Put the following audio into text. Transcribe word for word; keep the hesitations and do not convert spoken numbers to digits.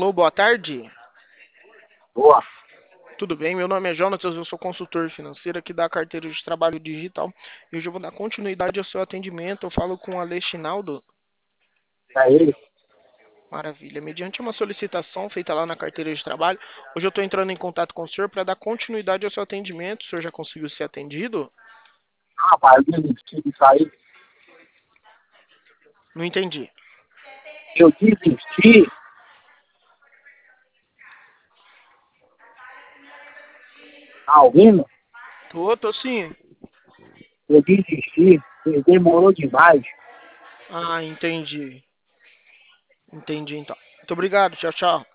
Alô, boa tarde. Boa. Tudo bem? Meu nome é Jonas, eu sou consultor financeiro aqui da carteira de trabalho digital. E hoje eu vou dar continuidade ao seu atendimento. Eu falo com o Alexinaldo. É ele? Maravilha. Mediante uma solicitação feita lá na carteira de trabalho, hoje eu estou entrando em contato com o senhor para dar continuidade ao seu atendimento. O senhor já conseguiu ser atendido? Ah, rapaz, eu desisti disso aí. Não entendi. Eu desisti. Tá ouvindo? Tô, tô sim. Eu desisti. Demorou demais. Ah, entendi. Entendi então. Muito obrigado. Tchau, tchau.